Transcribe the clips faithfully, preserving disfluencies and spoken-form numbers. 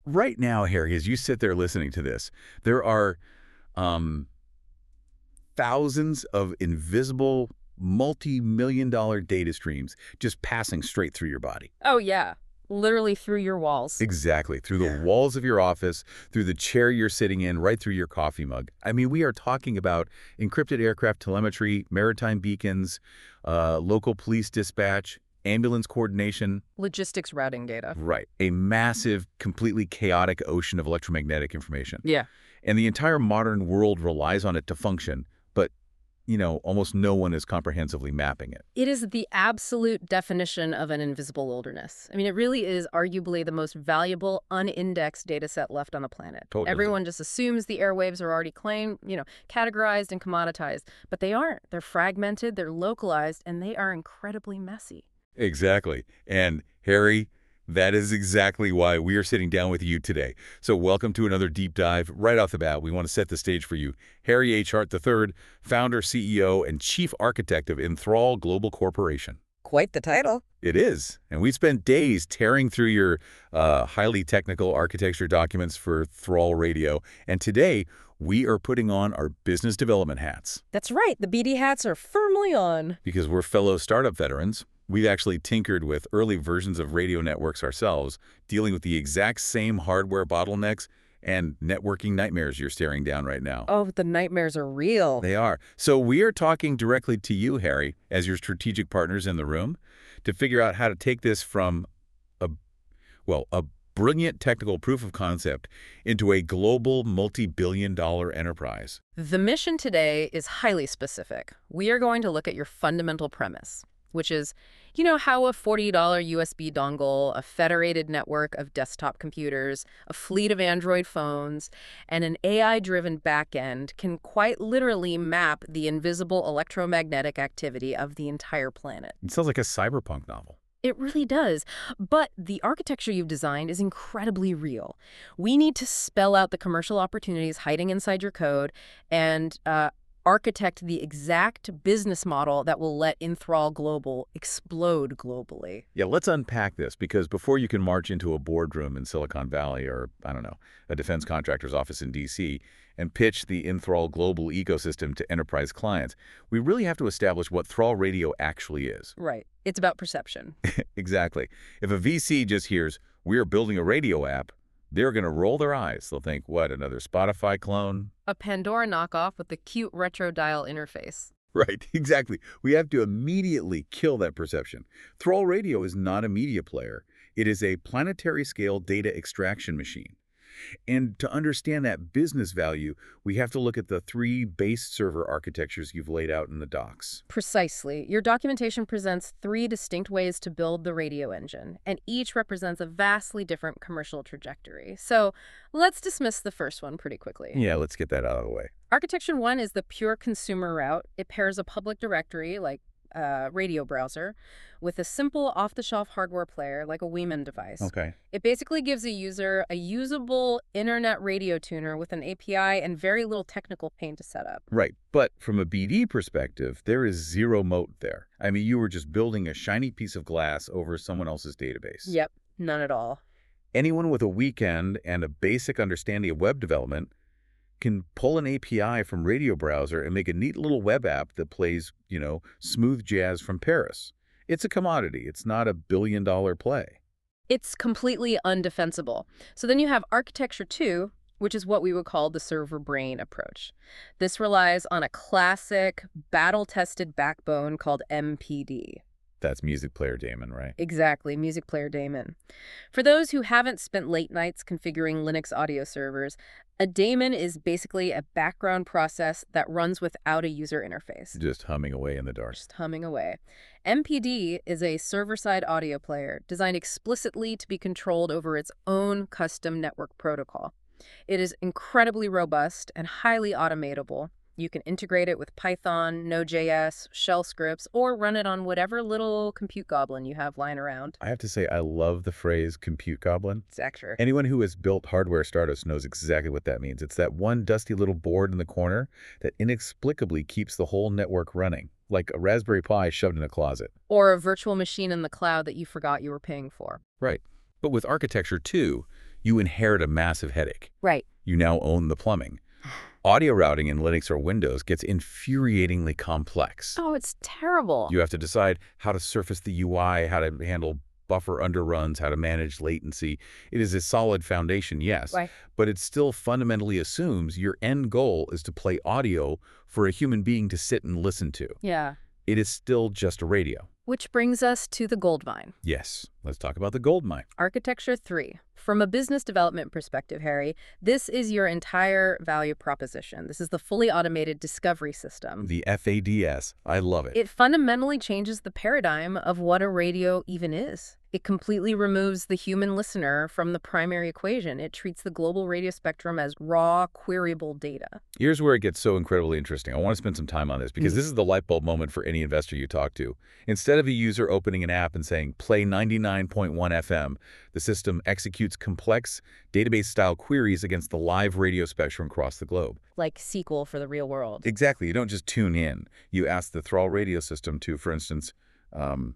right now, Harry, as you sit there listening to this, there are um, thousands of invisible, multi-million dollar data streams just passing straight through your body. Oh, yeah. Literally through your walls. Exactly. Through the walls of your office, through the chair you're sitting in, right through your coffee mug. I mean, we are talking about encrypted aircraft telemetry, maritime beacons, uh, local police dispatch, ambulance coordination. Logistics routing data. Right. A massive, completely chaotic ocean of electromagnetic information. Yeah. And the entire modern world relies on it to function, but, you know, almost no one is comprehensively mapping it. It is the absolute definition of an invisible wilderness. I mean, it really is arguably the most valuable, unindexed data set left on the planet. Totally. Everyone just assumes the airwaves are already claimed, you know, categorized and commoditized. But they aren't. They're fragmented, they're localized, and they are incredibly messy. Exactly. And, Harry, that is exactly why we are sitting down with you today. So welcome to another deep dive. Right off the bat, we want to set the stage for you. Harry H. Hart the third, founder, C E O, and chief architect of Enthrall Global Corporation. Quite the title. It is. And we spent days tearing through your uh, highly technical architecture documents for Thrall Radio. And today, we are putting on our business development hats. That's right. The B D hats are firmly on. Because we're fellow startup veterans. We've actually tinkered with early versions of radio networks ourselves, dealing with the exact same hardware bottlenecks and networking nightmares you're staring down right now. Oh, the nightmares are real. They are. So we are talking directly to you, Harry, as your strategic partners in the room, to figure out how to take this from a, well, a brilliant technical proof of concept into a global multi-billion dollar enterprise. The mission today is highly specific. We are going to look at your fundamental premise, which is, you know how a forty dollar U S B dongle, a federated network of desktop computers, a fleet of Android phones, and an A I-driven backend can quite literally map the invisible electromagnetic activity of the entire planet. It sounds like a cyberpunk novel. It really does. But the architecture you've designed is incredibly real. We need to spell out the commercial opportunities hiding inside your code and uh, architect the exact business model that will let Enthrall Global explode globally. Yeah, let's unpack this, because before you can march into a boardroom in Silicon Valley or, I don't know, a defense contractor's office in D C and pitch the Enthrall Global ecosystem to enterprise clients, we really have to establish what Thrall Radio actually is. Right. It's about perception. Exactly. If a V C just hears, we're building a radio app, they're going to roll their eyes. They'll think, what, another Spotify clone? A Pandora knockoff with the cute retro dial interface. Right, exactly. We have to immediately kill that perception. Thrall Radio is not a media player. It is a planetary-scale data extraction machine. And to understand that business value, we have to look at the three base server architectures you've laid out in the docs. Precisely. Your documentation presents three distinct ways to build the radio engine, and each represents a vastly different commercial trajectory. So let's dismiss the first one pretty quickly. Yeah, let's get that out of the way. Architecture one is the pure consumer route. It pairs a public directory, like a radio browser, with a simple off-the-shelf hardware player like a Wieman device. Okay. It basically gives a user a usable internet radio tuner with an A P I and very little technical pain to set up. Right. But from a B D perspective, there is zero moat there. I mean, you were just building a shiny piece of glass over someone else's database. Yep, none at all. Anyone with a weekend and a basic understanding of web development can pull an A P I from Radio Browser and make a neat little web app that plays, you know, smooth jazz from Paris. It's a commodity. It's not a billion dollar play. It's completely undefensible. So then you have architecture two, which is what we would call the server brain approach. This relies on a classic battle-tested backbone called M P D. That's Music Player Daemon, right? Exactly, Music Player Daemon. For those who haven't spent late nights configuring Linux audio servers, a daemon is basically a background process that runs without a user interface. Just humming away in the dark. Just humming away. M P D is a server-side audio player designed explicitly to be controlled over its own custom network protocol. It is incredibly robust and highly automatable. You can integrate it with Python, Node.js, shell scripts, or run it on whatever little compute goblin you have lying around. I have to say, I love the phrase compute goblin. It's accurate. Anyone who has built hardware startups knows exactly what that means. It's that one dusty little board in the corner that inexplicably keeps the whole network running, like a Raspberry Pi shoved in a closet. Or a virtual machine in the cloud that you forgot you were paying for. Right. But with architecture two, you inherit a massive headache. Right. You now own the plumbing. Audio routing in Linux or Windows gets infuriatingly complex. Oh, it's terrible. You have to decide how to surface the U I, how to handle buffer underruns, how to manage latency. It is a solid foundation, yes, Right. but it still fundamentally assumes your end goal is to play audio for a human being to sit and listen to. Yeah. It is still just a radio. Which brings us to the goldmine. Yes, let's talk about the goldmine. Architecture three. From a business development perspective, Harry, this is your entire value proposition. This is the fully automated discovery system. The F A D S. I love it. It fundamentally changes the paradigm of what a radio even is. It completely removes the human listener from the primary equation. It treats the global radio spectrum as raw, queryable data. Here's where it gets so incredibly interesting. I want to spend some time on this because this is the light bulb moment for any investor you talk to. Instead of a user opening an app and saying, play ninety-nine point one F M, the system executes complex database-style queries against the live radio spectrum across the globe. Like S Q L for the real world. Exactly. You don't just tune in. You ask the Thrall radio system to, for instance, um,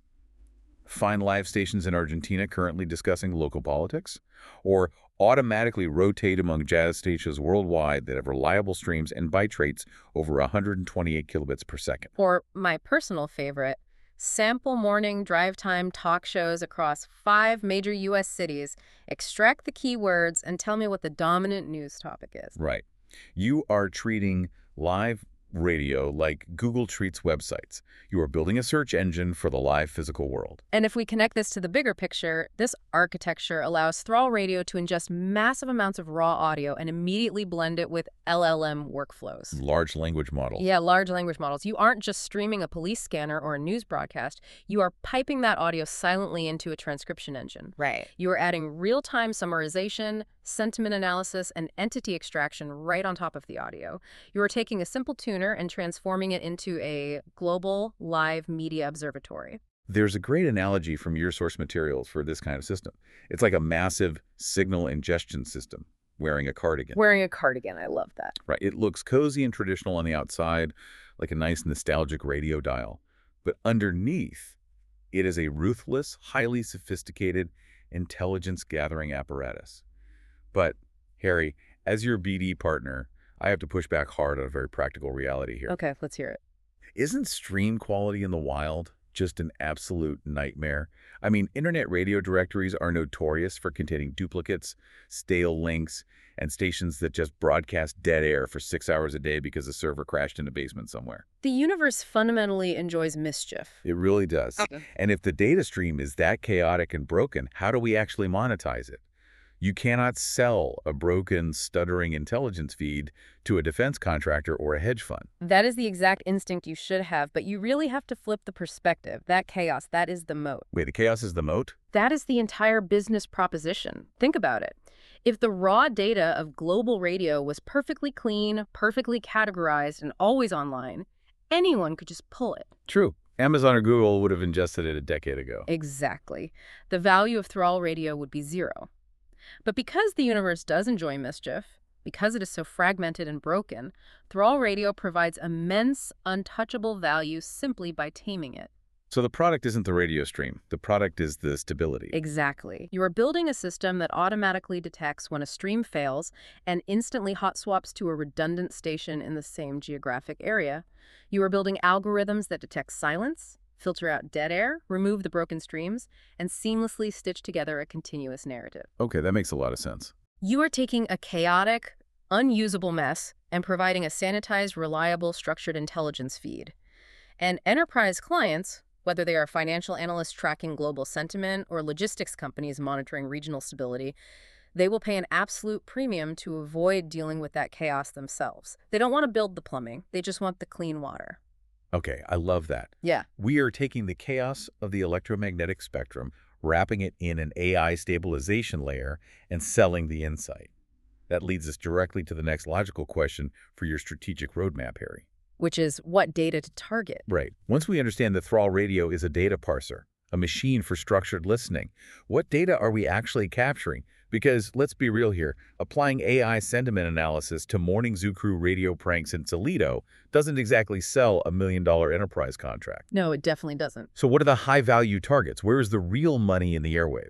find live stations in Argentina currently discussing local politics, or automatically rotate among jazz stations worldwide that have reliable streams and byte rates over one hundred twenty-eight kilobits per second. Or my personal favorite, sample morning drive time talk shows across five major U S cities, extract the keywords, and tell me what the dominant news topic is. Right. You are treating live radio like Google treats websites. You are building a search engine for the live physical world. And if we connect this to the bigger picture, this architecture allows Thrall Radio to ingest massive amounts of raw audio and immediately blend it with L L M workflows. Large language models. Yeah, large language models. You aren't just streaming a police scanner or a news broadcast. You are piping that audio silently into a transcription engine. Right. You are adding real-time summarization, sentiment analysis, and entity extraction right on top of the audio. You are taking a simple tuner and transforming it into a global live media observatory. There's a great analogy from your source materials for this kind of system. It's like a massive signal ingestion system wearing a cardigan. Wearing a cardigan, I love that. Right. It looks cozy and traditional on the outside, like a nice nostalgic radio dial. But underneath, it is a ruthless, highly sophisticated intelligence-gathering apparatus. But, Harry, as your B D partner, I have to push back hard on a very practical reality here. Okay, let's hear it. Isn't stream quality in the wild just an absolute nightmare? I mean, internet radio directories are notorious for containing duplicates, stale links, and stations that just broadcast dead air for six hours a day because the server crashed in a basement somewhere. The universe fundamentally enjoys mischief. It really does. Okay. And if the data stream is that chaotic and broken, how do we actually monetize it? You cannot sell a broken, stuttering intelligence feed to a defense contractor or a hedge fund. That is the exact instinct you should have, but you really have to flip the perspective. That chaos, that is the moat. Wait, the chaos is the moat? That is the entire business proposition. Think about it. If the raw data of global radio was perfectly clean, perfectly categorized, and always online, anyone could just pull it. True. Amazon or Google would have ingested it a decade ago. Exactly. The value of Thrall Radio would be zero. But because the universe does enjoy mischief, because it is so fragmented and broken, Thrall Radio provides immense, untouchable value simply by taming it. So the product isn't the radio stream. The product is the stability. Exactly. You are building a system that automatically detects when a stream fails and instantly hot swaps to a redundant station in the same geographic area. You are building algorithms that detect silence, filter out dead air, remove the broken streams, and seamlessly stitch together a continuous narrative. Okay, that makes a lot of sense. You are taking a chaotic, unusable mess and providing a sanitized, reliable, structured intelligence feed. And enterprise clients, whether they are financial analysts tracking global sentiment or logistics companies monitoring regional stability, they will pay an absolute premium to avoid dealing with that chaos themselves. They don't want to build the plumbing. They just want the clean water. Okay, I love that. Yeah. We are taking the chaos of the electromagnetic spectrum, wrapping it in an A I stabilization layer, and selling the insight. That leads us directly to the next logical question for your strategic roadmap, Harry. Which is what data to target. Right. Once we understand that Thrall Radio is a data parser, a machine for structured listening, what data are we actually capturing? Because, let's be real here, applying A I sentiment analysis to Morning Zoo Crew radio pranks in Toledo doesn't exactly sell a million-dollar enterprise contract. No, it definitely doesn't. So what are the high-value targets? Where is the real money in the airwaves?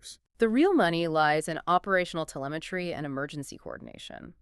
The real money lies in operational telemetry and emergency coordination.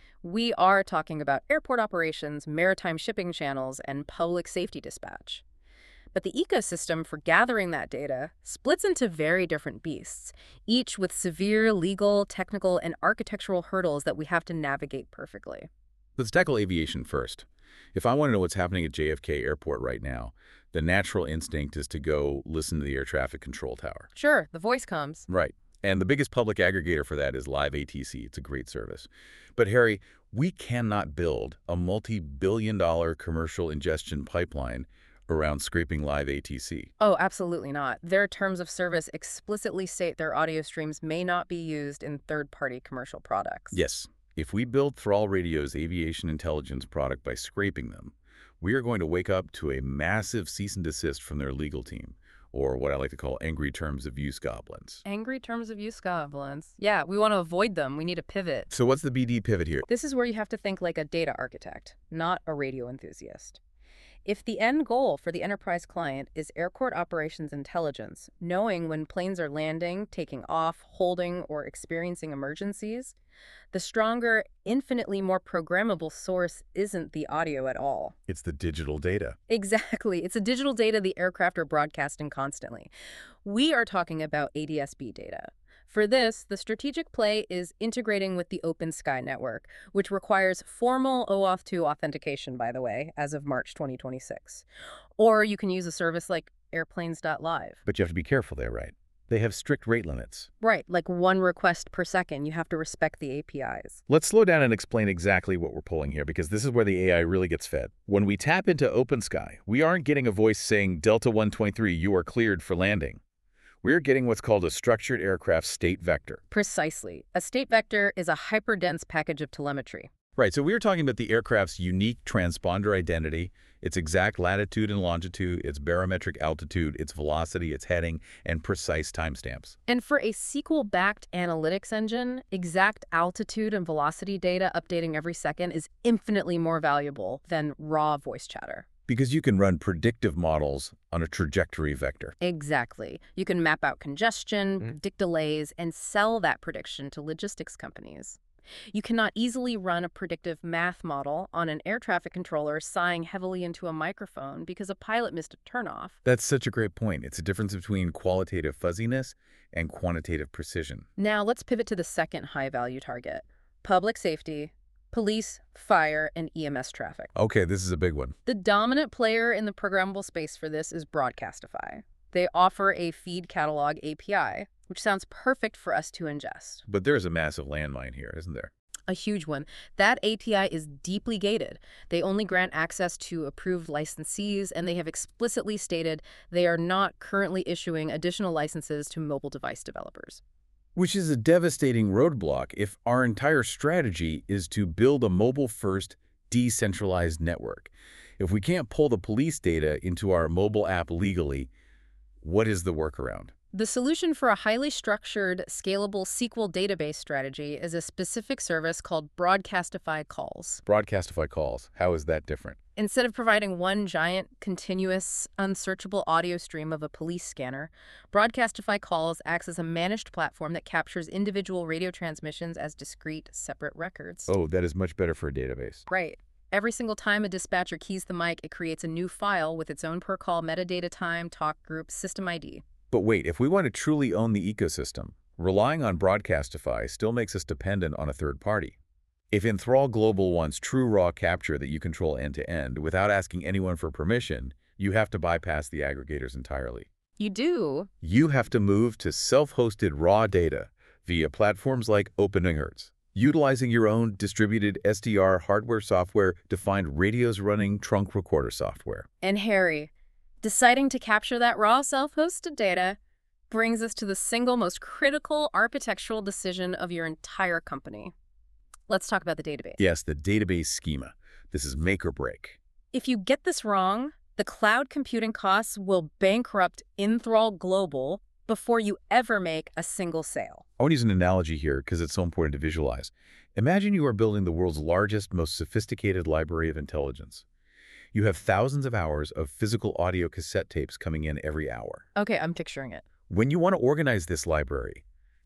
We are talking about airport operations, maritime shipping channels, and public safety dispatch. But the ecosystem for gathering that data splits into very different beasts, each with severe legal, technical, and architectural hurdles that we have to navigate perfectly. Let's tackle aviation first. If I want to know what's happening at J F K Airport right now, the natural instinct is to go listen to the air traffic control tower. Sure, the voice comes. Right. And the biggest public aggregator for that is Live A T C. It's a great service. But Harry, we cannot build a multi-billion dollar commercial ingestion pipeline around scraping Live A T C. Oh, absolutely not. Their terms of service explicitly state their audio streams may not be used in third-party commercial products. Yes. If we build Thrall Radio's aviation intelligence product by scraping them, we are going to wake up to a massive cease and desist from their legal team, or what I like to call angry terms of use goblins. Angry terms of use goblins. Yeah, we want to avoid them. We need a pivot. So what's the B D pivot here? This is where you have to think like a data architect, not a radio enthusiast. If the end goal for the enterprise client is airport operations intelligence, knowing when planes are landing, taking off, holding, or experiencing emergencies, the stronger, infinitely more programmable source isn't the audio at all. It's the digital data. Exactly. It's a digital data the aircraft are broadcasting constantly. We are talking about A D S B data. For this, the strategic play is integrating with the OpenSky network, which requires formal O auth two authentication, by the way, as of March twenty twenty-six. Or you can use a service like airplanes dot live. But you have to be careful there, right? They have strict rate limits. Right, like one request per second. You have to respect the A P Is. Let's slow down and explain exactly what we're pulling here, because this is where the A I really gets fed. When we tap into OpenSky, we aren't getting a voice saying, Delta one twenty-three, you are cleared for landing. We're getting what's called a structured aircraft state vector. Precisely. A state vector is a hyperdense package of telemetry. Right, so we were talking about the aircraft's unique transponder identity, its exact latitude and longitude, its barometric altitude, its velocity, its heading, and precise timestamps. And for a S Q L-backed analytics engine, exact altitude and velocity data updating every second is infinitely more valuable than raw voice chatter. Because you can run predictive models on a trajectory vector. Exactly. You can map out congestion, Mm. predict delays, and sell that prediction to logistics companies. You cannot easily run a predictive math model on an air traffic controller sighing heavily into a microphone because a pilot missed a turnoff. That's such a great point. It's a difference between qualitative fuzziness and quantitative precision. Now let's pivot to the second high-value target, public safety, police, fire, and E M S traffic. Okay, this is a big one. The dominant player in the programmable space for this is Broadcastify. They offer a feed catalog A P I, which sounds perfect for us to ingest. But there's a massive landmine here, isn't there? A huge one. That A P I is deeply gated. They only grant access to approved licensees, and they have explicitly stated they are not currently issuing additional licenses to mobile device developers. Which is a devastating roadblock if our entire strategy is to build a mobile-first, decentralized network. If we can't pull the police data into our mobile app legally, what is the workaround? The solution for a highly structured, scalable S Q L database strategy is a specific service called Broadcastify Calls. Broadcastify Calls. How is that different? Instead of providing one giant, continuous, unsearchable audio stream of a police scanner, Broadcastify Calls acts as a managed platform that captures individual radio transmissions as discrete, separate records. Oh, that is much better for a database. Right. Every single time a dispatcher keys the mic, it creates a new file with its own per-call metadata time, talk group, system I D. But wait, if we want to truly own the ecosystem, relying on Broadcastify still makes us dependent on a third party. If Enthrall Global wants true raw capture that you control end-to-end without asking anyone for permission, you have to bypass the aggregators entirely. You do? You have to move to self-hosted raw data via platforms like OpenEarths, utilizing your own distributed S D R hardware-software-defined radios running trunk recorder software. And Harry, deciding to capture that raw self-hosted data brings us to the single most critical architectural decision of your entire company. Let's talk about the database. Yes, the database schema. This is make or break. If you get this wrong, the cloud computing costs will bankrupt Enthrall Global before you ever make a single sale. I want to use an analogy here because it's so important to visualize. Imagine you are building the world's largest, most sophisticated library of intelligence. You have thousands of hours of physical audio cassette tapes coming in every hour. Okay, I'm picturing it. When you want to organize this library,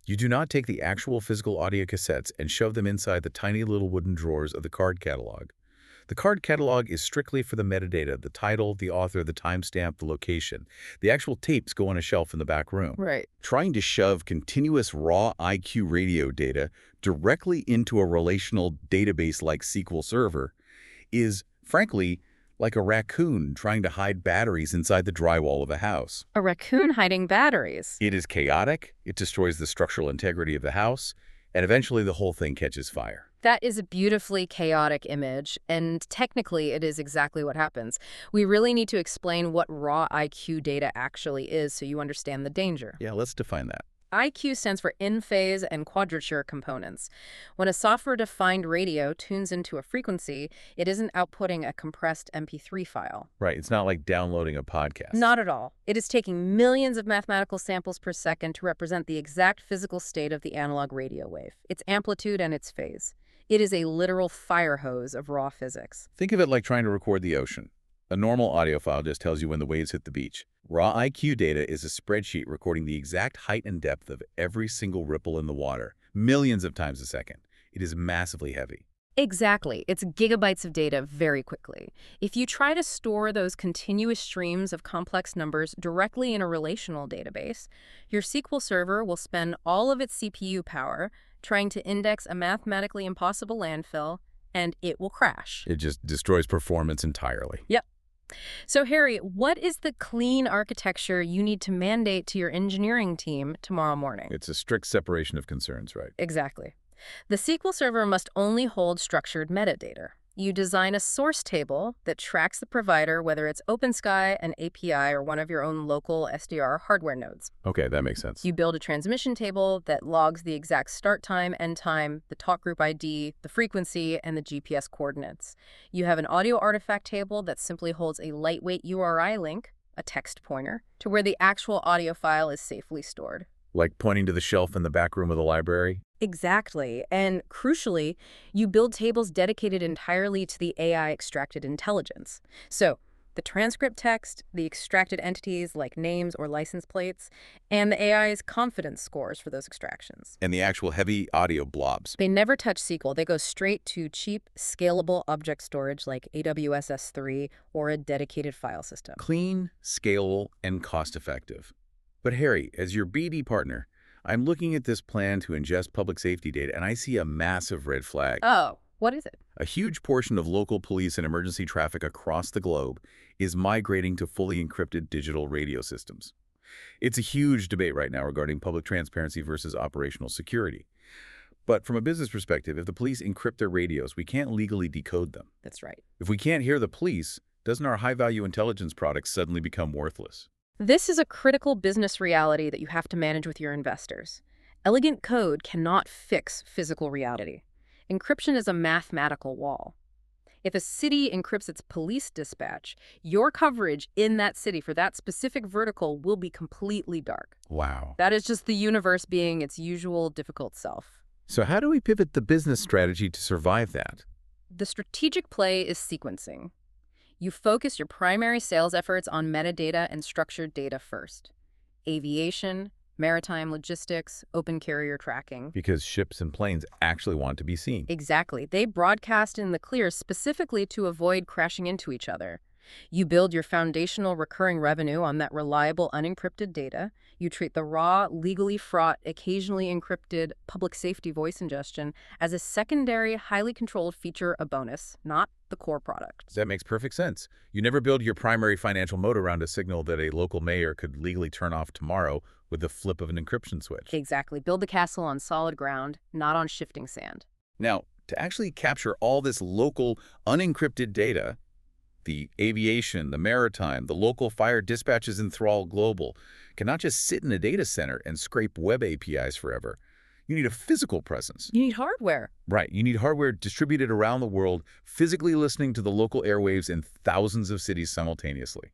You do not take the actual physical audio cassettes and shove them inside the tiny little wooden drawers of the card catalog. The card catalog is strictly for the metadata, the title, the author, the timestamp, the location. The actual tapes go on a shelf in the back room. Right. Trying to shove continuous raw I Q radio data directly into a relational database like S Q L Server is, frankly, like a raccoon trying to hide batteries inside the drywall of a house. A raccoon hiding batteries. It is chaotic, it destroys the structural integrity of the house, and eventually the whole thing catches fire. That is a beautifully chaotic image, and technically it is exactly what happens. We really need to explain what raw I Q data actually is so you understand the danger. Yeah, let's define that. I Q stands for in-phase and quadrature components. When a software-defined radio tunes into a frequency, it isn't outputting a compressed M P three file. Right, it's not like downloading a podcast. Not at all. It is taking millions of mathematical samples per second to represent the exact physical state of the analog radio wave, its amplitude and its phase. It is a literal fire hose of raw physics. Think of it like trying to record the ocean. A normal audio file just tells you when the waves hit the beach. Raw I Q data is a spreadsheet recording the exact height and depth of every single ripple in the water, millions of times a second. It is massively heavy. Exactly. It's gigabytes of data very quickly. If you try to store those continuous streams of complex numbers directly in a relational database, your S Q L Server will spend all of its C P U power trying to index a mathematically impossible landfill, and it will crash. It just destroys performance entirely. Yep. So, Harry, what is the clean architecture you need to mandate to your engineering team tomorrow morning? It's a strict separation of concerns, right? Exactly. The S Q L Server must only hold structured metadata. You design a source table that tracks the provider, whether it's OpenSky, an A P I, or one of your own local S D R hardware nodes. Okay, that makes sense. You build a transmission table that logs the exact start time, end time, the talk group I D, the frequency, and the G P S coordinates. You have an audio artifact table that simply holds a lightweight U R I link, a text pointer, to where the actual audio file is safely stored. Like pointing to the shelf in the back room of the library? Exactly. And crucially, you build tables dedicated entirely to the A I-extracted intelligence. So, the transcript text, the extracted entities like names or license plates, and the A I's confidence scores for those extractions. And the actual heavy audio blobs. They never touch S Q L. They go straight to cheap, scalable object storage like A W S S three or a dedicated file system. Clean, scalable, and cost-effective. But Harry, as your B D partner, I'm looking at this plan to ingest public safety data, and I see a massive red flag. Oh, what is it? A huge portion of local police and emergency traffic across the globe is migrating to fully encrypted digital radio systems. It's a huge debate right now regarding public transparency versus operational security. But from a business perspective, if the police encrypt their radios, we can't legally decode them. That's right. If we can't hear the police, doesn't our high-value intelligence products suddenly become worthless? This is a critical business reality that you have to manage with your investors. Elegant code cannot fix physical reality. Encryption is a mathematical wall. If a city encrypts its police dispatch, your coverage in that city for that specific vertical will be completely dark. Wow. That is just the universe being its usual difficult self. So how do we pivot the business strategy to survive that? The strategic play is sequencing. You focus your primary sales efforts on metadata and structured data first. Aviation, maritime logistics, open carrier tracking. Because ships and planes actually want to be seen. Exactly. They broadcast in the clear specifically to avoid crashing into each other. You build your foundational recurring revenue on that reliable, unencrypted data. You treat the raw, legally fraught, occasionally encrypted public safety voice ingestion as a secondary, highly controlled feature, a bonus, not the core product. That makes perfect sense. You never build your primary financial moat around a signal that a local mayor could legally turn off tomorrow with the flip of an encryption switch. Exactly. Build the castle on solid ground, not on shifting sand. Now, to actually capture all this local, unencrypted data, the aviation, the maritime, the local fire dispatches in Thrall Global cannot just sit in a data center and scrape web A P Is forever. You need a physical presence. You need hardware. Right. You need hardware distributed around the world, physically listening to the local airwaves in thousands of cities simultaneously.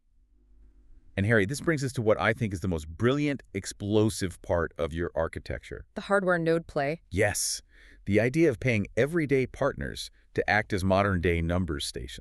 And Harry, this brings us to what I think is the most brilliant, explosive part of your architecture. The hardware node play. Yes. The idea of paying everyday partners to act as modern-day numbers stations.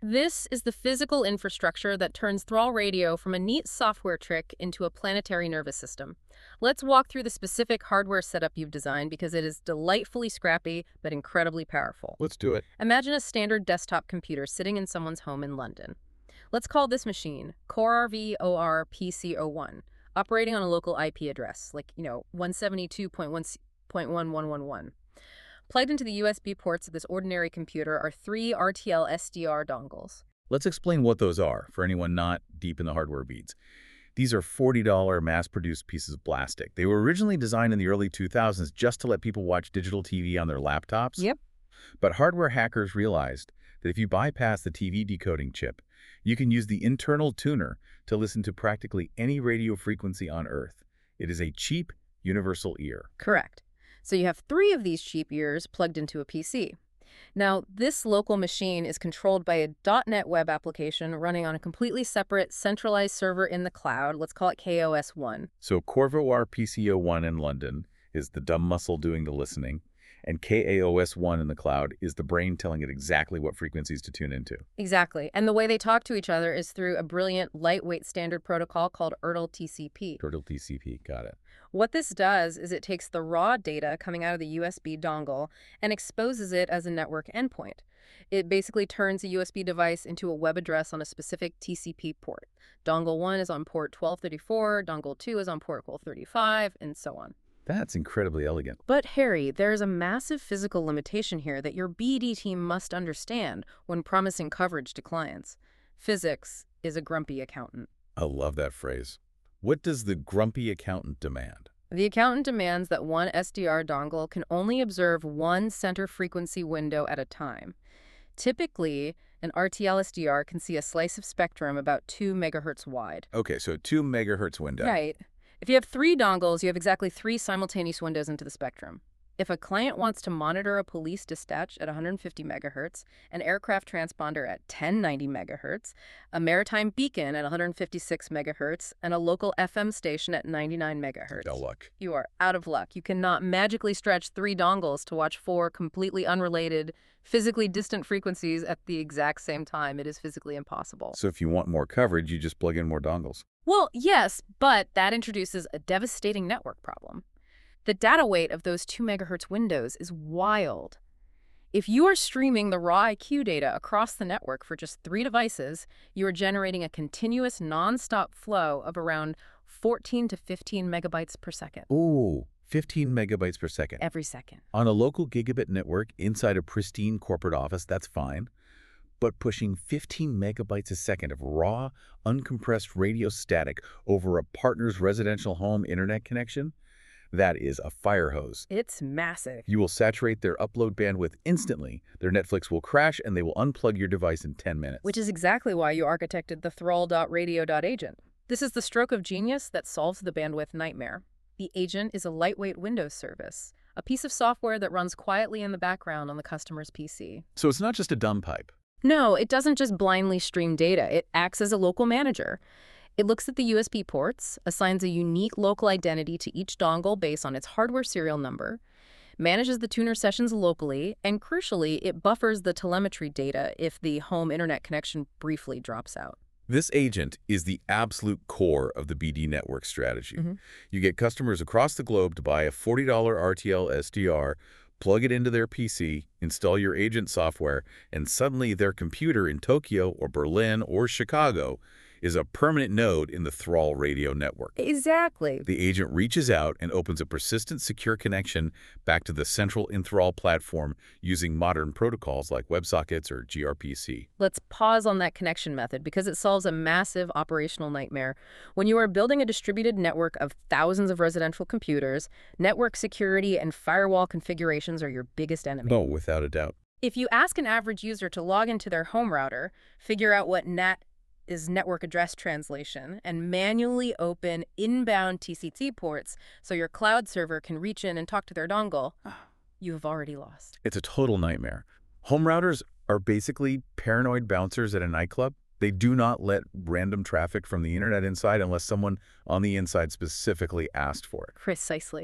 This is the physical infrastructure that turns Thrall Radio from a neat software trick into a planetary nervous system. Let's walk through the specific hardware setup you've designed because it is delightfully scrappy but incredibly powerful. Let's do it. Imagine a standard desktop computer sitting in someone's home in London. Let's call this machine CoreRV O R P C zero one, operating on a local I P address, like, you know, one seventy-two dot one dot one one one one. Plugged into the U S B ports of this ordinary computer are three R T L S D R dongles. Let's explain what those are for anyone not deep in the hardware beads. These are forty dollar mass-produced pieces of plastic. They were originally designed in the early two thousands just to let people watch digital T V on their laptops. Yep. But hardware hackers realized that if you bypass the T V decoding chip, you can use the internal tuner to listen to practically any radio frequency on Earth. It is a cheap, universal ear. Correct. So you have three of these cheap ears plugged into a P C. Now, this local machine is controlled by a dot net web application running on a completely separate centralized server in the cloud. Let's call it K O S one. So CoreRV P C zero one in London is the dumb muscle doing the listening, and K A O S one in the cloud is the brain telling it exactly what frequencies to tune into. Exactly. And the way they talk to each other is through a brilliant lightweight standard protocol called U R T L T C P. U R T L T C P, got it. What this does is it takes the raw data coming out of the U S B dongle and exposes it as a network endpoint. It basically turns a U S B device into a web address on a specific T C P port. Dongle one is on port twelve thirty-four, dongle two is on port twelve thirty-five, and so on. That's incredibly elegant. But Harry, there's a massive physical limitation here that your B D team must understand when promising coverage to clients. Physics is a grumpy accountant. I love that phrase. What does the grumpy accountant demand? The accountant demands that one S D R dongle can only observe one center frequency window at a time. Typically, an R T L S D R can see a slice of spectrum about two megahertz wide. Okay, so two megahertz window. Right. If you have three dongles, you have exactly three simultaneous windows into the spectrum. If a client wants to monitor a police dispatch at one hundred fifty megahertz, an aircraft transponder at ten ninety megahertz, a maritime beacon at one hundred fifty-six megahertz, and a local F M station at ninety-nine megahertz. No luck. You are out of luck. You cannot magically stretch three dongles to watch four completely unrelated, physically distant frequencies at the exact same time. It is physically impossible. So if you want more coverage, you just plug in more dongles. Well, yes, but that introduces a devastating network problem. The data weight of those two megahertz windows is wild. If you are streaming the raw I Q data across the network for just three devices, you are generating a continuous nonstop flow of around fourteen to fifteen megabytes per second. Ooh, fifteen megabytes per second. Every second. On a local gigabit network inside a pristine corporate office, that's fine. But pushing fifteen megabytes a second of raw, uncompressed radio static over a partner's residential home internet connection? That is a fire hose. It's massive. You will saturate their upload bandwidth instantly, their Netflix will crash, and they will unplug your device in ten minutes. Which is exactly why you architected the Thrall dot radio dot agent. This is the stroke of genius that solves the bandwidth nightmare. The agent is a lightweight Windows service, a piece of software that runs quietly in the background on the customer's P C. So it's not just a dumb pipe. No, it doesn't just blindly stream data. It acts as a local manager. It looks at the U S B ports, assigns a unique local identity to each dongle based on its hardware serial number, manages the tuner sessions locally, and crucially, it buffers the telemetry data if the home internet connection briefly drops out. This agent is the absolute core of the B D network strategy. Mm-hmm. You get customers across the globe to buy a forty dollar R T L S D R, plug it into their P C, install your agent software, and suddenly their computer in Tokyo or Berlin or Chicago is a permanent node in the Thrall radio network. Exactly. The agent reaches out and opens a persistent, secure connection back to the central Enthrall platform using modern protocols like WebSockets or G R P C. Let's pause on that connection method because it solves a massive operational nightmare. When you are building a distributed network of thousands of residential computers, network security and firewall configurations are your biggest enemy. No, without a doubt. If you ask an average user to log into their home router, figure out what N A T is network address translation, and manually open inbound T C P ports so your cloud server can reach in and talk to their dongle, you have already lost. It's a total nightmare. Home routers are basically paranoid bouncers at a nightclub. They do not let random traffic from the internet inside unless someone on the inside specifically asked for it. Precisely.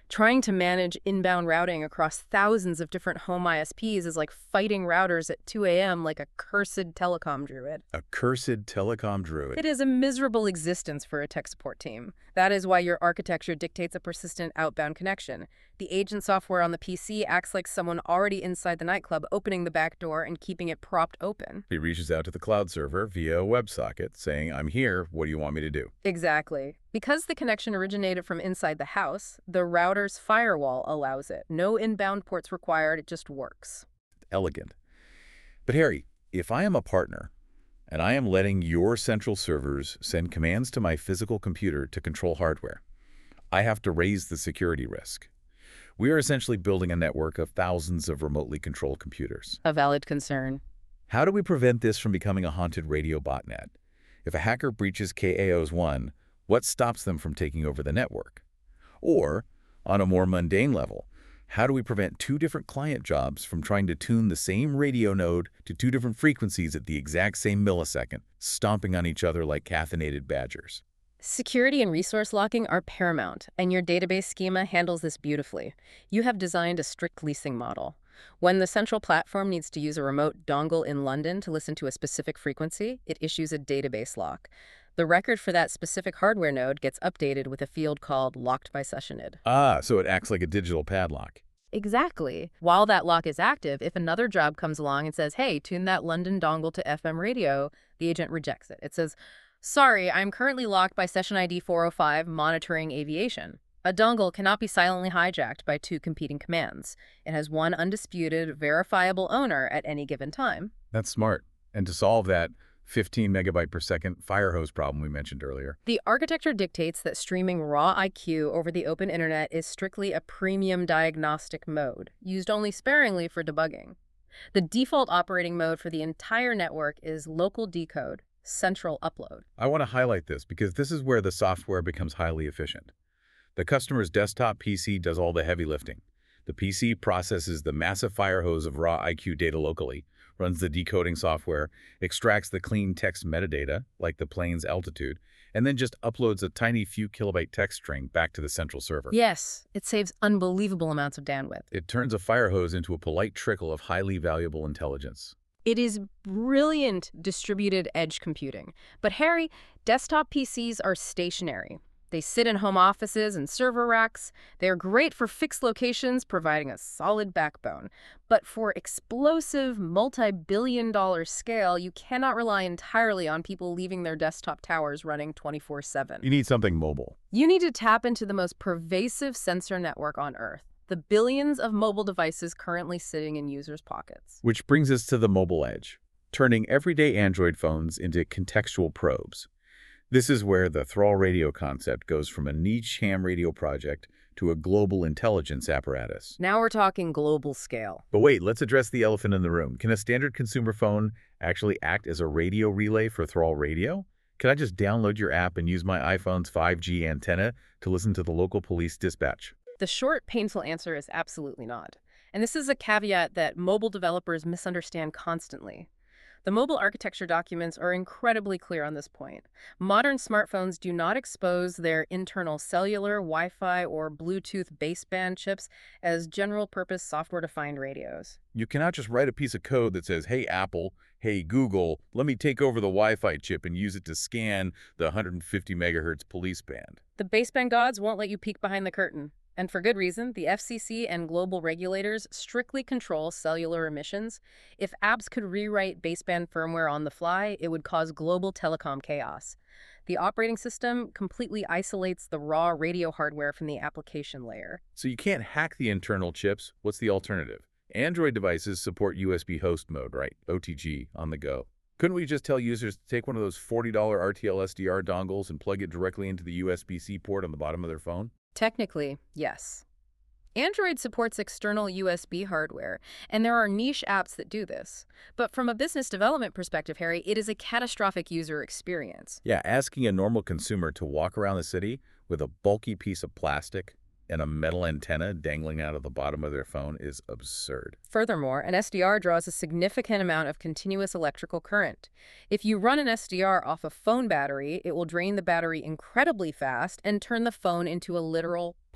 Trying to manage inbound routing across thousands of different home I S Ps is like fighting routers at two A M like a cursed telecom druid. A cursed telecom druid. It is a miserable existence for a tech support team. That is why your architecture dictates a persistent outbound connection. The agent software on the P C acts like someone already inside the nightclub, opening the back door and keeping it propped open. He reaches out to the cloud server via a WebSocket, saying, I'm here, what do you want me to do? Exactly. Because the connection originated from inside the house, the router's firewall allows it. No inbound ports required, it just works. Elegant. But Harry, if I am a partner, and I am letting your central servers send commands to my physical computer to control hardware, I have to raise the security risk. We are essentially building a network of thousands of remotely controlled computers. A valid concern. How do we prevent this from becoming a haunted radio botnet? If a hacker breaches K A O S one, what stops them from taking over the network? Or, on a more mundane level, how do we prevent two different client jobs from trying to tune the same radio node to two different frequencies at the exact same millisecond, stomping on each other like caffeinated badgers? Security and resource locking are paramount, and your database schema handles this beautifully. You have designed a strict leasing model. When the central platform needs to use a remote dongle in London to listen to a specific frequency, it issues a database lock. The record for that specific hardware node gets updated with a field called locked by sessioned. Ah, so it acts like a digital padlock. Exactly. While that lock is active, if another job comes along and says, hey, tune that London dongle to F M radio, the agent rejects it. It says, sorry, I'm currently locked by session I D four oh five monitoring aviation. A dongle cannot be silently hijacked by two competing commands. It has one undisputed, verifiable owner at any given time. That's smart. And to solve that fifteen megabyte per second fire hose problem we mentioned earlier. The architecture dictates that streaming raw I Q over the open internet is strictly a premium diagnostic mode, used only sparingly for debugging. The default operating mode for the entire network is local decode, central upload. I want to highlight this because this is where the software becomes highly efficient. The customer's desktop P C does all the heavy lifting. The P C processes the massive fire hose of raw I Q data locally, runs the decoding software, extracts the clean text metadata, like the plane's altitude, and then just uploads a tiny few kilobyte text string back to the central server. Yes, it saves unbelievable amounts of bandwidth. It turns a fire hose into a polite trickle of highly valuable intelligence. It is brilliant distributed edge computing. But Harry, desktop P Cs are stationary. They sit in home offices and server racks. They are great for fixed locations, providing a solid backbone. But for explosive, multi-billion dollar scale, you cannot rely entirely on people leaving their desktop towers running twenty-four seven. You need something mobile. You need to tap into the most pervasive sensor network on Earth, the billions of mobile devices currently sitting in users' pockets. Which brings us to the mobile edge, turning everyday Android phones into contextual probes. This is where the Thrall radio concept goes from a niche ham radio project to a global intelligence apparatus. Now we're talking global scale. But wait, let's address the elephant in the room. Can a standard consumer phone actually act as a radio relay for Thrall radio? Can I just download your app and use my iPhone's five G antenna to listen to the local police dispatch? The short, painful answer is absolutely not. And this is a caveat that mobile developers misunderstand constantly. The mobile architecture documents are incredibly clear on this point. Modern smartphones do not expose their internal cellular, Wi-Fi, or Bluetooth baseband chips as general-purpose software-defined radios. You cannot just write a piece of code that says, hey, Apple, hey, Google, let me take over the Wi-Fi chip and use it to scan the one hundred fifty megahertz police band. The baseband gods won't let you peek behind the curtain. And for good reason, the F C C and global regulators strictly control cellular emissions. If apps could rewrite baseband firmware on the fly, it would cause global telecom chaos. The operating system completely isolates the raw radio hardware from the application layer. So you can't hack the internal chips. What's the alternative? Android devices support U S B host mode, right? O T G, on the go. Couldn't we just tell users to take one of those forty dollar R T L S D R dongles and plug it directly into the U S B C port on the bottom of their phone? Technically, yes. Android supports external U S B hardware, and there are niche apps that do this. But from a business development perspective, Harry, it is a catastrophic user experience. Yeah, asking a normal consumer to walk around the city with a bulky piece of plastic and a metal antenna dangling out of the bottom of their phone is absurd. Furthermore, an S D R draws a significant amount of continuous electrical current. If you run an S D R off a phone battery, it will drain the battery incredibly fast and turn the phone into a literal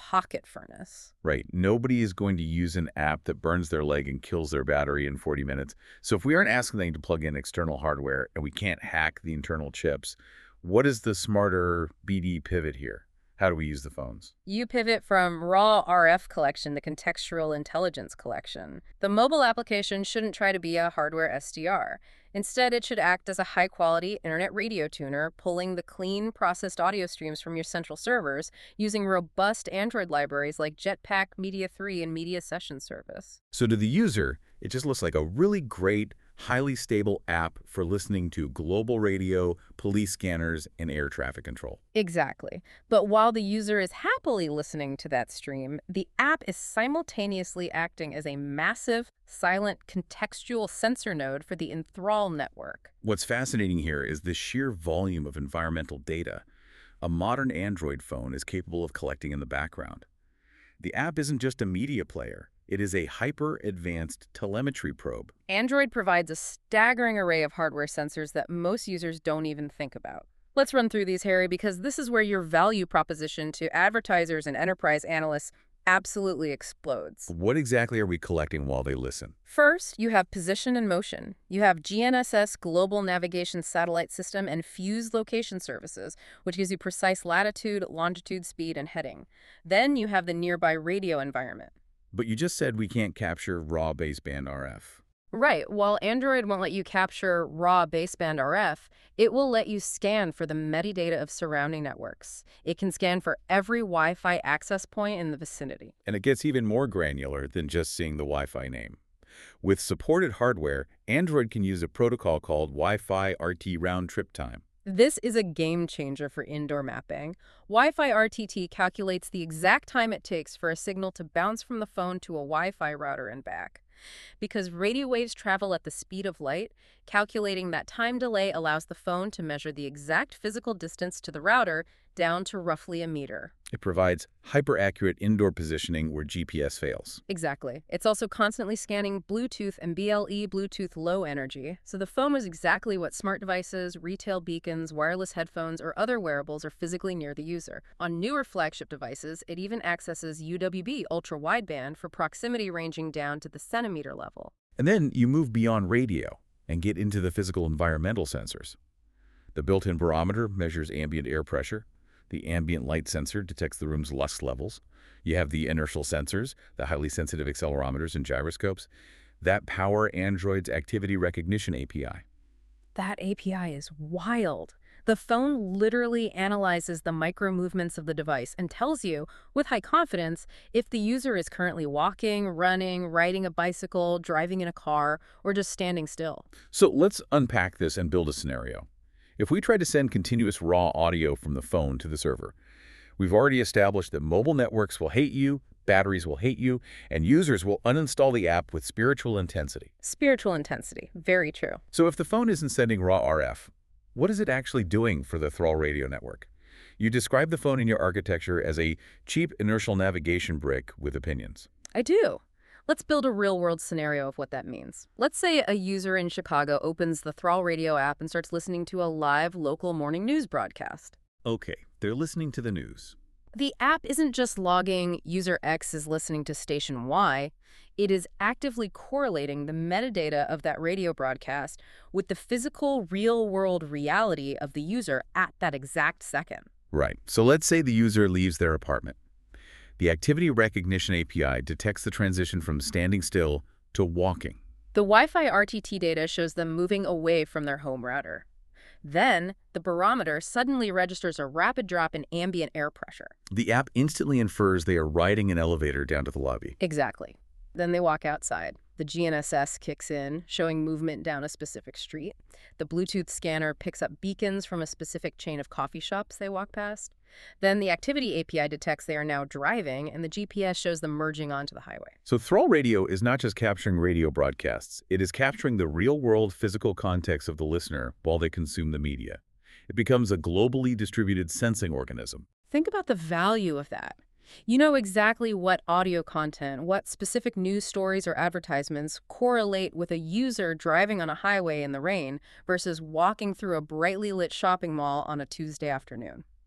pocket furnace. Right. Nobody is going to use an app that burns their leg and kills their battery in forty minutes. So if we aren't asking them to plug in external hardware and we can't hack the internal chips, what is the smarter B D pivot here? How do we use the phones? You pivot from raw R F collection to contextual intelligence collection. The mobile application shouldn't try to be a hardware S D R. Instead, it should act as a high-quality internet radio tuner, pulling the clean, processed audio streams from your central servers using robust Android libraries like Jetpack, Media three, and Media Session Service. So to the user, it just looks like a really great, highly stable app for listening to global radio, police scanners, and air traffic control. Exactly. But while the user is happily listening to that stream, the app is simultaneously acting as a massive, silent, contextual sensor node for the Enthrall network. What's fascinating here is the sheer volume of environmental data a modern Android phone is capable of collecting in the background. The app isn't just a media player. It is a hyper-advanced telemetry probe. Android provides a staggering array of hardware sensors that most users don't even think about. Let's run through these, Harry, because this is where your value proposition to advertisers and enterprise analysts absolutely explodes. What exactly are we collecting while they listen? First, you have position and motion. You have G N S S Global Navigation Satellite System and Fuse Location Services, which gives you precise latitude, longitude, speed, and heading. Then you have the nearby radio environment. But you just said we can't capture raw baseband R F. Right. While Android won't let you capture raw baseband R F, it will let you scan for the metadata of surrounding networks. It can scan for every Wi-Fi access point in the vicinity. And it gets even more granular than just seeing the Wi-Fi name. With supported hardware, Android can use a protocol called Wi-Fi R T round trip time. This is a game changer for indoor mapping. Wi-Fi R T T calculates the exact time it takes for a signal to bounce from the phone to a Wi-Fi router and back. Because radio waves travel at the speed of light, calculating that time delay allows the phone to measure the exact physical distance to the router down to roughly a meter. It provides hyper-accurate indoor positioning where G P S fails. Exactly. It's also constantly scanning Bluetooth and B L E Bluetooth Low Energy, so the phone is exactly what smart devices, retail beacons, wireless headphones, or other wearables are physically near the user. On newer flagship devices, it even accesses U W B ultra-wideband for proximity ranging down to the centimeter level. And then you move beyond radio and get into the physical environmental sensors. The built-in barometer measures ambient air pressure. The ambient light sensor detects the room's lux levels. You have the inertial sensors, the highly sensitive accelerometers and gyroscopes, that power Android's activity recognition A P I. That A P I is wild. The phone literally analyzes the micro movements of the device and tells you, with high confidence, if the user is currently walking, running, riding a bicycle, driving in a car, or just standing still. So let's unpack this and build a scenario. If we try to send continuous raw audio from the phone to the server, we've already established that mobile networks will hate you, batteries will hate you, and users will uninstall the app with spiritual intensity. Spiritual intensity. Very true. So if the phone isn't sending raw R F, what is it actually doing for the Enthrall radio network? You describe the phone in your architecture as a cheap inertial navigation brick with opinions. I do. Let's build a real-world scenario of what that means. Let's say a user in Chicago opens the Enthrall radio app and starts listening to a live local morning news broadcast. Okay, they're listening to the news. The app isn't just logging user X is listening to station Y. It is actively correlating the metadata of that radio broadcast with the physical, real-world reality of the user at that exact second. Right. So let's say the user leaves their apartment. The Activity Recognition A P I detects the transition from standing still to walking. The Wi-Fi R T T data shows them moving away from their home router. Then, the barometer suddenly registers a rapid drop in ambient air pressure. The app instantly infers they are riding an elevator down to the lobby. Exactly. Then they walk outside. The G N S S kicks in, showing movement down a specific street. The Bluetooth scanner picks up beacons from a specific chain of coffee shops they walk past. Then the Activity A P I detects they are now driving, and the G P S shows them merging onto the highway. So Enthrall Radio is not just capturing radio broadcasts. It is capturing the real-world physical context of the listener while they consume the media. It becomes a globally distributed sensing organism. Think about the value of that. You know exactly what audio content, what specific news stories or advertisements correlate with a user driving on a highway in the rain versus walking through a brightly lit shopping mall on a Tuesday afternoon.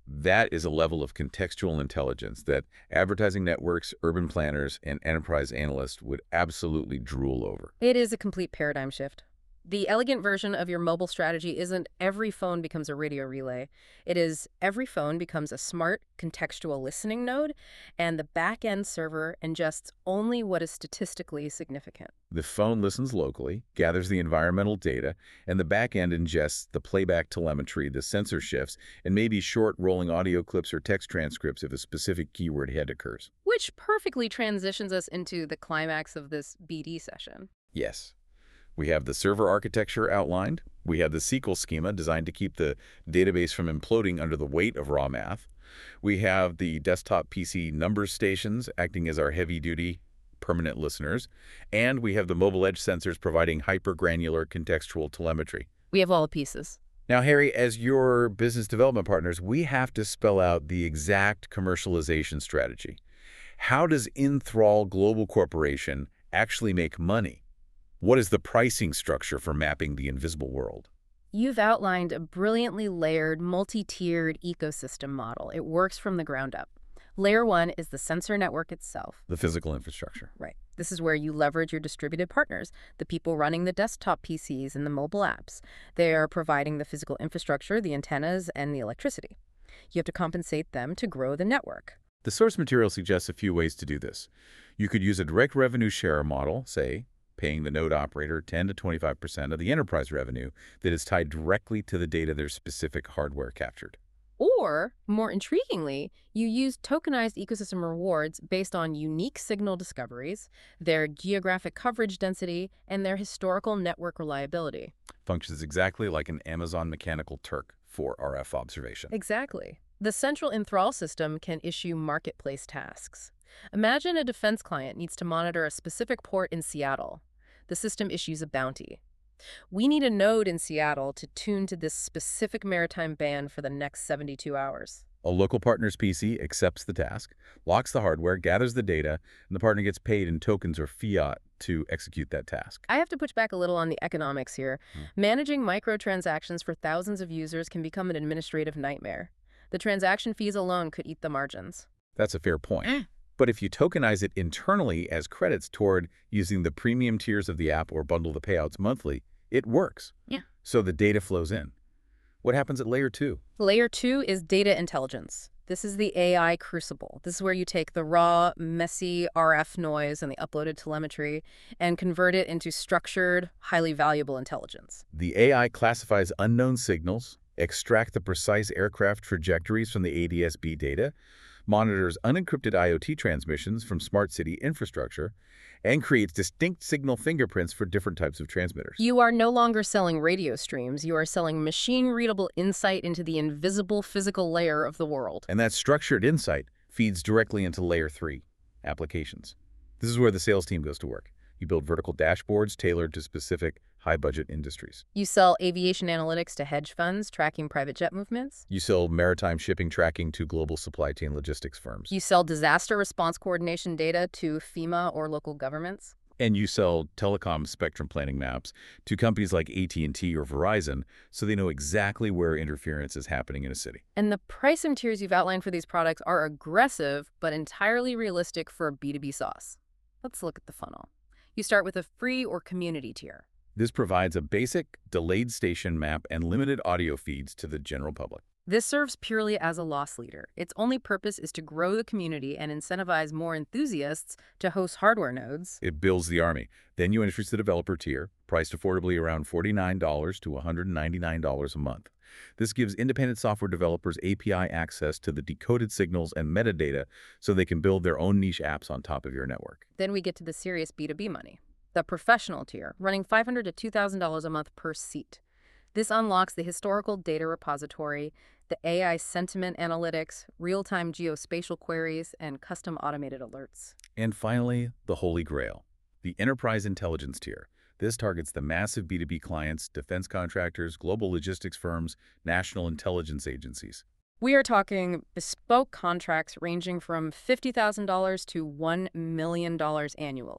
That is a level of contextual intelligence that advertising networks, urban planners, and enterprise analysts would absolutely drool over. It is a complete paradigm shift. The elegant version of your mobile strategy isn't every phone becomes a radio relay. It is every phone becomes a smart, contextual listening node, and the back-end server ingests only what is statistically significant. The phone listens locally, gathers the environmental data, and the back end ingests the playback telemetry, the sensor shifts, and maybe short rolling audio clips or text transcripts if a specific keyword hit occurs. Which perfectly transitions us into the climax of this B D session. Yes. We have the server architecture outlined. We have the S Q L schema designed to keep the database from imploding under the weight of raw math. We have the desktop P C numbers stations acting as our heavy-duty permanent listeners. And we have the mobile edge sensors providing hyper-granular contextual telemetry. We have all the pieces. Now, Harry, as your business development partners, we have to spell out the exact commercialization strategy. How does Enthrall Global Corporation actually make money? What is the pricing structure for mapping the invisible world? You've outlined a brilliantly layered, multi-tiered ecosystem model. It works from the ground up. Layer one is the sensor network itself. The physical infrastructure. Right. This is where you leverage your distributed partners, the people running the desktop P Cs and the mobile apps. They are providing the physical infrastructure, the antennas, and the electricity. You have to compensate them to grow the network. The source material suggests a few ways to do this. You could use a direct revenue share model, say, paying the node operator ten to twenty-five percent of the enterprise revenue that is tied directly to the data their specific hardware captured. Or, more intriguingly, you use tokenized ecosystem rewards based on unique signal discoveries, their geographic coverage density, and their historical network reliability. Functions exactly like an Amazon Mechanical Turk for R F observation. Exactly. The central Enthrall system can issue marketplace tasks. Imagine a defense client needs to monitor a specific port in Seattle. The system issues a bounty. We need a node in Seattle to tune to this specific maritime ban for the next seventy-two hours. A local partner's P C accepts the task, locks the hardware, gathers the data, and the partner gets paid in tokens or fiat to execute that task. I have to push back a little on the economics here. Hmm. Managing microtransactions for thousands of users can become an administrative nightmare. The transaction fees alone could eat the margins. That's a fair point. Mm. But if you tokenize it internally as credits toward using the premium tiers of the app or bundle the payouts monthly, it works. Yeah. So the data flows in. What happens at layer two? Layer two is data intelligence. This is the A I crucible. This is where you take the raw, messy R F noise and the uploaded telemetry and convert it into structured, highly valuable intelligence. The A I classifies unknown signals, extracts the precise aircraft trajectories from the A D S B data, monitors unencrypted I O T transmissions from smart city infrastructure, and creates distinct signal fingerprints for different types of transmitters. You are no longer selling radio streams. You are selling machine-readable insight into the invisible physical layer of the world. And that structured insight feeds directly into layer three, applications. This is where the sales team goes to work. You build vertical dashboards tailored to specific high-budget industries. You sell aviation analytics to hedge funds tracking private jet movements. You sell maritime shipping tracking to global supply chain logistics firms. You sell disaster response coordination data to FEMA or local governments. And you sell telecom spectrum planning maps to companies like A T and T or Verizon so they know exactly where interference is happening in a city. And the pricing tiers you've outlined for these products are aggressive but entirely realistic for a B two B SaaS. Let's look at the funnel. You start with a free or community tier. This provides a basic, delayed station map and limited audio feeds to the general public. This serves purely as a loss leader. Its only purpose is to grow the community and incentivize more enthusiasts to host hardware nodes. It builds the army. Then you introduce the developer tier, priced affordably around forty-nine dollars to one hundred ninety-nine dollars a month. This gives independent software developers A P I access to the decoded signals and metadata so they can build their own niche apps on top of your network. Then we get to the serious B two B money. The professional tier, running five hundred dollars to two thousand dollars a month per seat. This unlocks the historical data repository, the A I sentiment analytics, real-time geospatial queries, and custom automated alerts. And finally, the Holy Grail, the Enterprise Intelligence tier. This targets the massive B two B clients, defense contractors, global logistics firms, national intelligence agencies. We are talking bespoke contracts ranging from fifty thousand dollars to one million dollars annually.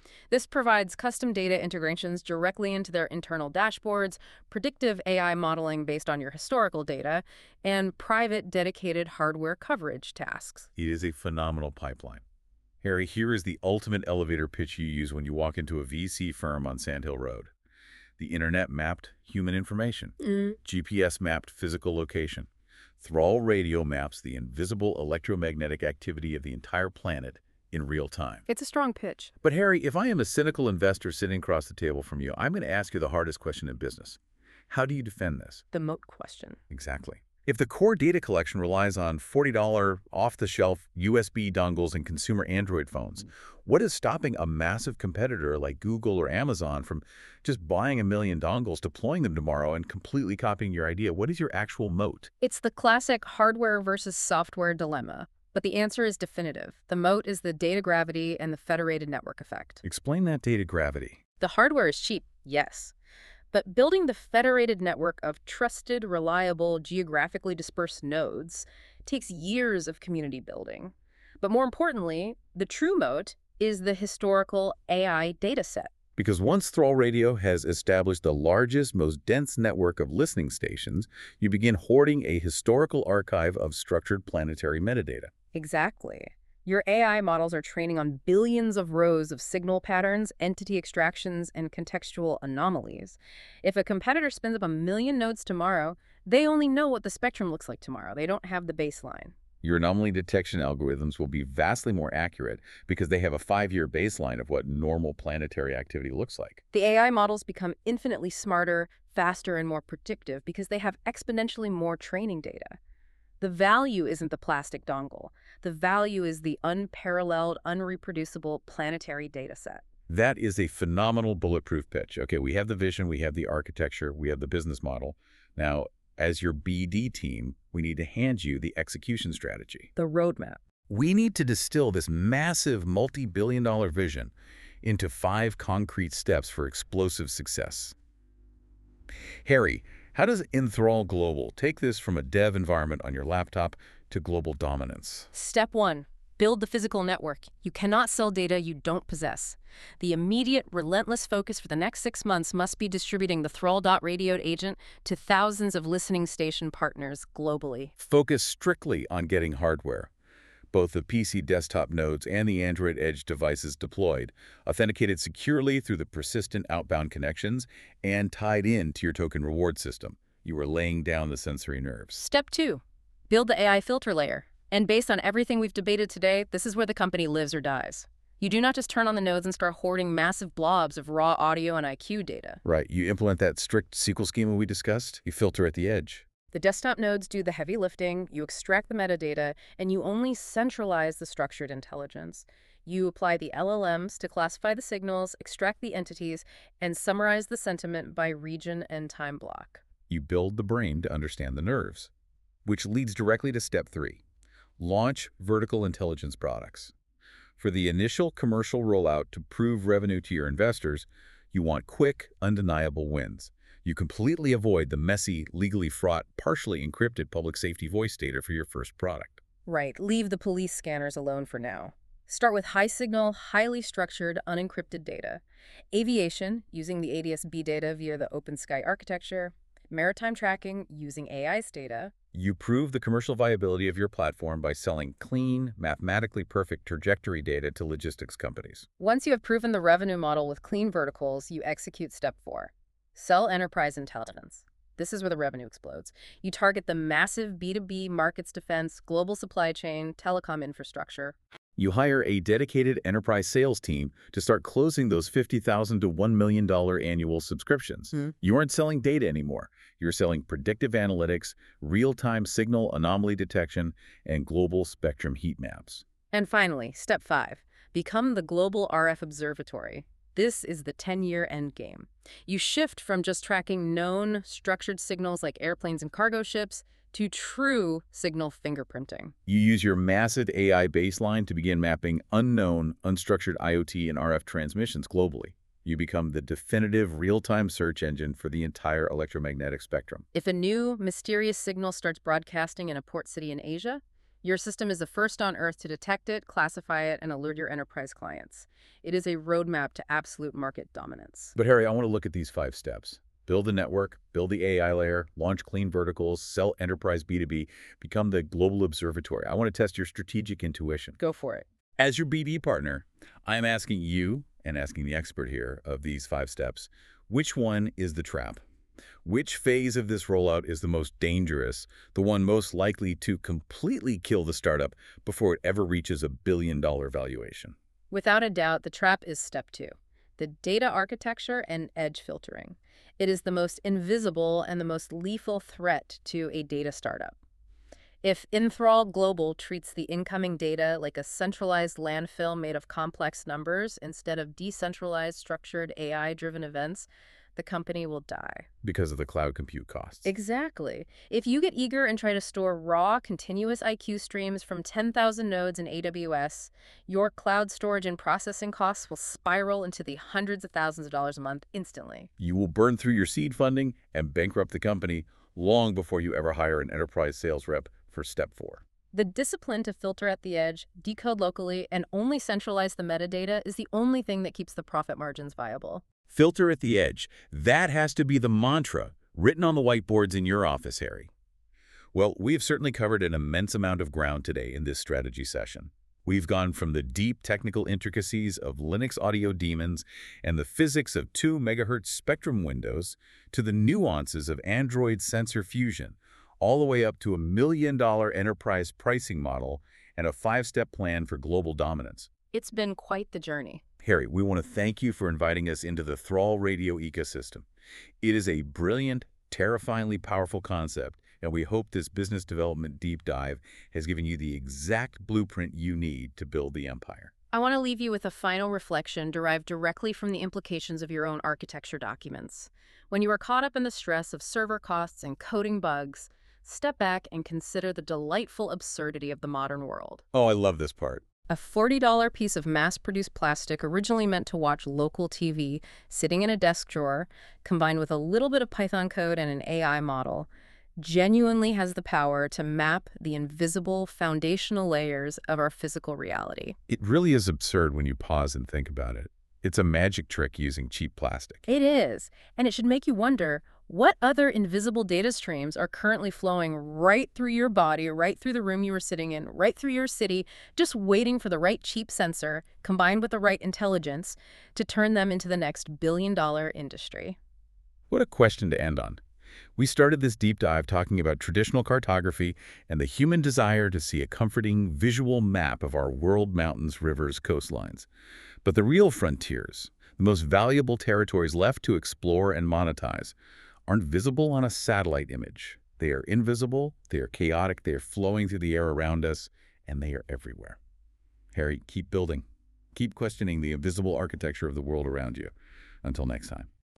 This provides custom data integrations directly into their internal dashboards, predictive A I modeling based on your historical data, and private dedicated hardware coverage tasks. It is a phenomenal pipeline. Harry, here is the ultimate elevator pitch you use when you walk into a V C firm on Sand Hill Road. The internet mapped human information, Mm. G P S mapped physical location. Thrall Radio maps the invisible electromagnetic activity of the entire planet in real time. It's a strong pitch. But Harry, if I am a cynical investor sitting across the table from you, I'm going to ask you the hardest question in business. How do you defend this? The moat question. Exactly. If the core data collection relies on forty dollar off-the-shelf U S B dongles and consumer Android phones, what is stopping a massive competitor like Google or Amazon from just buying a million dongles, deploying them tomorrow, and completely copying your idea? What is your actual moat? It's the classic hardware versus software dilemma. But the answer is definitive. The moat is the data gravity and the federated network effect. Explain that data gravity. The hardware is cheap, yes. But building the federated network of trusted, reliable, geographically dispersed nodes takes years of community building. But more importantly, the true moat is the historical A I dataset. Because once Thrall Radio has established the largest, most dense network of listening stations, you begin hoarding a historical archive of structured planetary metadata. Exactly. Your A I models are training on billions of rows of signal patterns, entity extractions, and contextual anomalies. If a competitor spins up a million nodes tomorrow, they only know what the spectrum looks like tomorrow. They don't have the baseline. Your anomaly detection algorithms will be vastly more accurate because they have a five-year baseline of what normal planetary activity looks like. The A I models become infinitely smarter, faster, and more predictive because they have exponentially more training data. The value isn't the plastic dongle. The value is the unparalleled, unreproducible planetary data set. That is a phenomenal bulletproof pitch. Okay, we have the vision, we have the architecture, we have the business model. Now, as your B D team, we need to hand you the execution strategy. The roadmap. We need to distill this massive multi-billion dollar vision into five concrete steps for explosive success. Harry, how does Enthrall Global take this from a dev environment on your laptop to global dominance? Step one, build the physical network. You cannot sell data you don't possess. The immediate, relentless focus for the next six months must be distributing the Thrall.radio agent to thousands of listening station partners globally. Focus strictly on getting hardware, both the P C desktop nodes and the Android Edge devices deployed, authenticated securely through the persistent outbound connections, and tied in to your token reward system. You are laying down the sensory nerves. Step two, build the A I filter layer. And based on everything we've debated today, this is where the company lives or dies. You do not just turn on the nodes and start hoarding massive blobs of raw audio and I Q data. Right. You implement that strict S Q L schema we discussed. You filter at the edge. The desktop nodes do the heavy lifting, you extract the metadata, and you only centralize the structured intelligence. You apply the L L Ms to classify the signals, extract the entities, and summarize the sentiment by region and time block. You build the brain to understand the nerves, which leads directly to step three. Launch vertical intelligence products. For the initial commercial rollout to prove revenue to your investors, you want quick, undeniable wins. You completely avoid the messy, legally fraught, partially encrypted public safety voice data for your first product. Right, leave the police scanners alone for now. Start with high-signal, highly structured, unencrypted data. Aviation, using the A D S B data via the OpenSky architecture. Maritime tracking, using A I's data. You prove the commercial viability of your platform by selling clean, mathematically perfect trajectory data to logistics companies. Once you have proven the revenue model with clean verticals, you execute step four. Sell enterprise intelligence. This is where the revenue explodes. You target the massive B two B markets defense, global supply chain, telecom infrastructure. You hire a dedicated enterprise sales team to start closing those fifty thousand to one million dollar annual subscriptions. Hmm. You aren't selling data anymore. You're selling predictive analytics, real-time signal anomaly detection, and global spectrum heat maps. And finally, step five. Become the global R F observatory. This is the ten-year endgame. You shift from just tracking known, structured signals like airplanes and cargo ships to true signal fingerprinting. You use your massive A I baseline to begin mapping unknown, unstructured I O T and R F transmissions globally. You become the definitive real-time search engine for the entire electromagnetic spectrum. If a new, mysterious signal starts broadcasting in a port city in Asia, Your system is the first on Earth to detect it, classify it, and alert your enterprise clients. It is a roadmap to absolute market dominance. But Harry, I want to look at these five steps. Build the network, build the A I layer, launch clean verticals, sell enterprise B two B, become the global observatory. I want to test your strategic intuition. Go for it. As your B D partner, I'm asking you, and asking the expert here of these five steps, which one is the trap? Which phase of this rollout is the most dangerous, the one most likely to completely kill the startup before it ever reaches a billion-dollar valuation? Without a doubt, the trap is step two, the data architecture and edge filtering. It is the most invisible and the most lethal threat to a data startup. If Enthrall Global treats the incoming data like a centralized landfill made of complex numbers instead of decentralized, structured A I-driven events, the company will die. Because of the cloud compute costs. Exactly. If you get eager and try to store raw, continuous I Q streams from ten thousand nodes in A W S, your cloud storage and processing costs will spiral into the hundreds of thousands of dollars a month instantly. You will burn through your seed funding and bankrupt the company long before you ever hire an enterprise sales rep for step four. The discipline to filter at the edge, decode locally, and only centralize the metadata is the only thing that keeps the profit margins viable. Filter at the edge. That has to be the mantra written on the whiteboards in your office, Harry. Well, we have certainly covered an immense amount of ground today in this strategy session. We've gone from the deep technical intricacies of Linux audio daemons and the physics of two megahertz spectrum windows to the nuances of Android sensor fusion, all the way up to a million-dollar enterprise pricing model and a five-step plan for global dominance. It's been quite the journey. Harry, we want to thank you for inviting us into the Thrall Radio ecosystem. It is a brilliant, terrifyingly powerful concept, and we hope this business development deep dive has given you the exact blueprint you need to build the empire. I want to leave you with a final reflection derived directly from the implications of your own architecture documents. When you are caught up in the stress of server costs and coding bugs, step back and consider the delightful absurdity of the modern world. Oh, I love this part. A forty dollar piece of mass-produced plastic originally meant to watch local T V sitting in a desk drawer, combined with a little bit of Python code and an A I model, genuinely has the power to map the invisible foundational layers of our physical reality. It really is absurd when you pause and think about it. It's a magic trick using cheap plastic. It is, and it should make you wonder, what other invisible data streams are currently flowing right through your body, right through the room you were sitting in, right through your city, just waiting for the right cheap sensor, combined with the right intelligence, to turn them into the next billion-dollar industry? What a question to end on. We started this deep dive talking about traditional cartography and the human desire to see a comforting visual map of our world, mountains, rivers, coastlines. But the real frontiers, the most valuable territories left to explore and monetize, aren't visible on a satellite image. They are invisible, they are chaotic, they are flowing through the air around us, and they are everywhere. Harry, keep building. Keep questioning the invisible architecture of the world around you. Until next time.